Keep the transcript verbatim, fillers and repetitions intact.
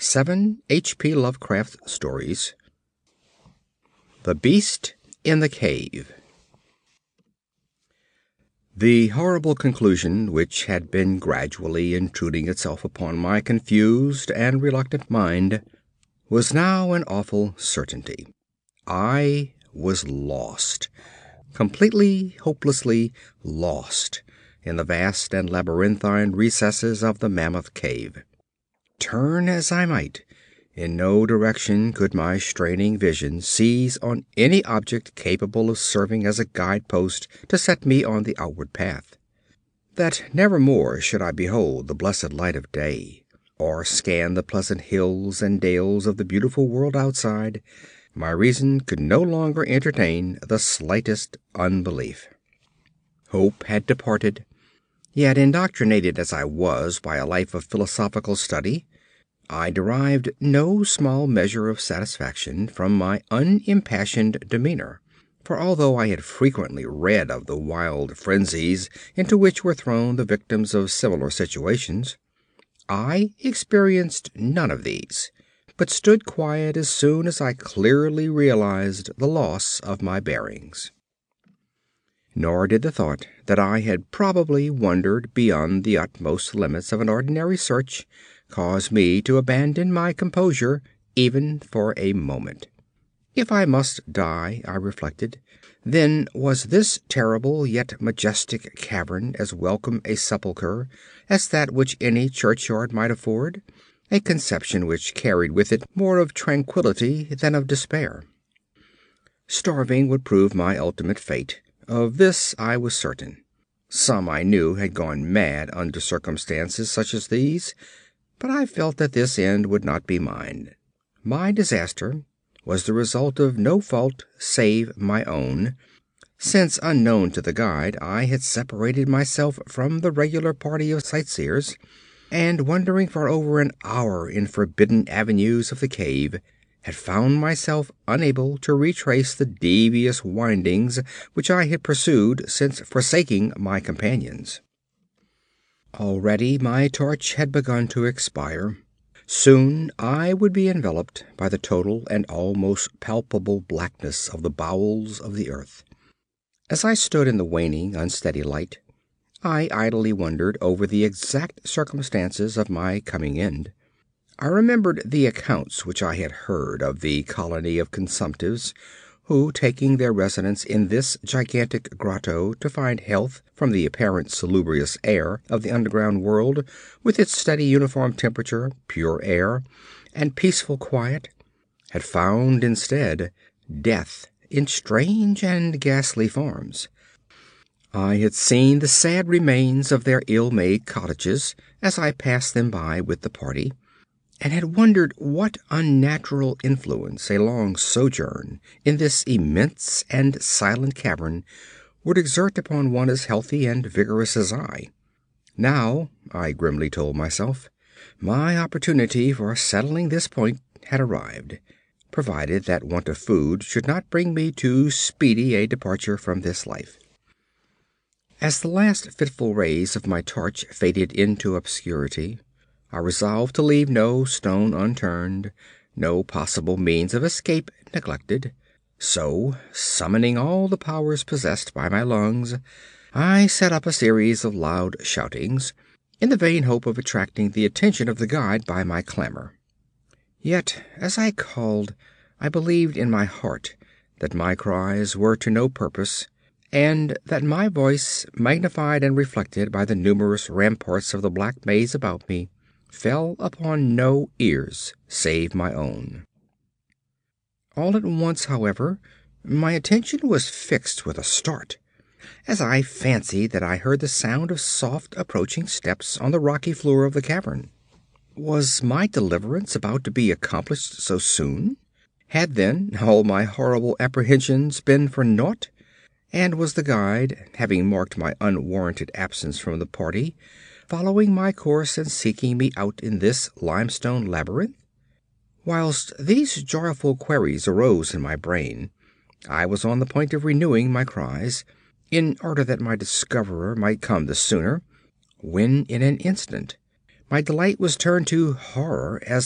Seven H P. Lovecraft Stories. The Beast in the Cave. The horrible conclusion which had been gradually intruding itself upon my confused and reluctant mind was now an awful certainty. I was lost, completely, hopelessly lost in the vast and labyrinthine recesses of the Mammoth Cave. Turn as I might, in no direction could my straining vision seize on any object capable of serving as a guidepost to set me on the outward path. That never more should I behold the blessed light of day, or scan the pleasant hills and dales of the beautiful world outside, my reason could no longer entertain the slightest unbelief. Hope had departed. Yet, indoctrinated as I was by a life of philosophical study, I derived no small measure of satisfaction from my unimpassioned demeanor, for although I had frequently read of the wild frenzies into which were thrown the victims of similar situations, I experienced none of these, but stood quiet as soon as I clearly realized the loss of my bearings. Nor did the thought that I had probably wandered beyond the utmost limits of an ordinary search cause me to abandon my composure even for a moment. If I must die, I reflected, then was this terrible yet majestic cavern as welcome a sepulchre as that which any churchyard might afford, a conception which carried with it more of tranquillity than of despair. Starving would prove my ultimate fate. Of this I was certain. Some I knew had gone mad under circumstances such as these, but I felt that this end would not be mine. My disaster was the result of no fault save my own, since, unknown to the guide, I had separated myself from the regular party of sightseers, and, wandering for over an hour in forbidden avenues of the cave, had found myself unable to retrace the devious windings which I had pursued since forsaking my companions. Already my torch had begun to expire. Soon I would be enveloped by the total and almost palpable blackness of the bowels of the earth. As I stood in the waning, unsteady light, I idly wondered over the exact circumstances of my coming end. I remembered the accounts which I had heard of the colony of consumptives who, taking their residence in this gigantic grotto to find health from the apparent salubrious air of the underground world with its steady uniform temperature, pure air, and peaceful quiet, had found instead death in strange and ghastly forms. I had seen the sad remains of their ill-made cottages as I passed them by with the party, and had wondered what unnatural influence a long sojourn in this immense and silent cavern would exert upon one as healthy and vigorous as I. Now, I grimly told myself, my opportunity for settling this point had arrived, provided that want of food should not bring me too speedy a departure from this life. As the last fitful rays of my torch faded into obscurity, I resolved to leave no stone unturned, no possible means of escape neglected. So, summoning all the powers possessed by my lungs, I set up a series of loud shoutings, in the vain hope of attracting the attention of the guide by my clamor. Yet, as I called, I believed in my heart that my cries were to no purpose, and that my voice, magnified and reflected by the numerous ramparts of the black maze about me, fell upon no ears save my own. All at once, however, my attention was fixed with a start, as I fancied that I heard the sound of soft approaching steps on the rocky floor of the cavern. Was my deliverance about to be accomplished so soon? Had, then, all my horrible apprehensions been for naught? And was the guide, having marked my unwarranted absence from the party, following my course and seeking me out in this limestone labyrinth? Whilst these joyful queries arose in my brain, I was on the point of renewing my cries, in order that my discoverer might come the sooner, when in an instant my delight was turned to horror as